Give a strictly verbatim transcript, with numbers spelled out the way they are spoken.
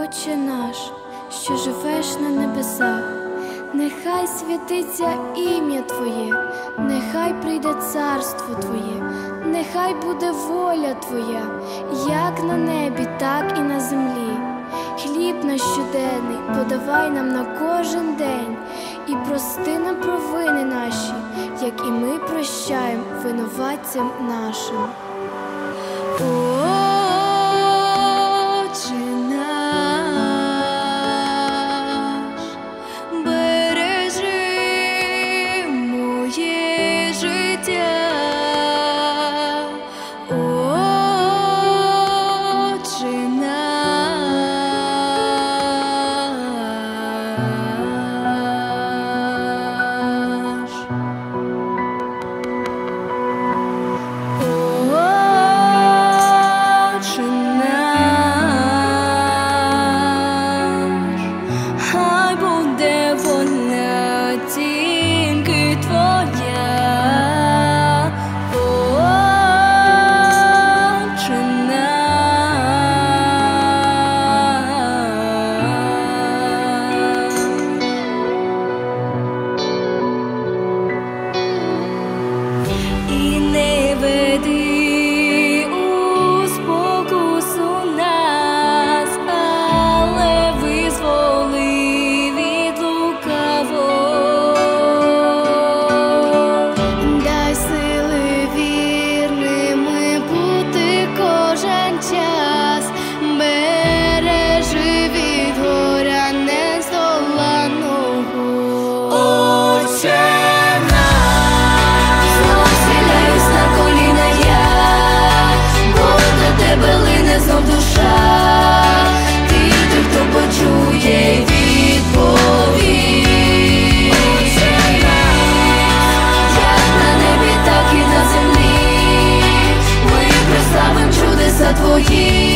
Отче наш, що живеш на небесах, нехай святиться ім'я Твоє, нехай прийде царство Твоє, нехай буде воля Твоя, як на небі, так і на землі. Хліб наш щоденний подавай нам на кожен день, і прости нам провини наші, як і ми прощаємо винуватцям нашим. Отче наш, бережи моє життя. Отче наш. Отче наш, хай буде воля тільки Твоя. Отче наш. І не веди у спокусу нас, але визволи від лукавого. Дай сили вірними бути кожен час, бережи від горя нездоланого. Отче наш, знов схиляюсь на коліна я, бо до тебе лине знов душа. Ти той, хто почує й відповість. Отче наш, як на небі, так і на землі, ми прославим чудеса Твої.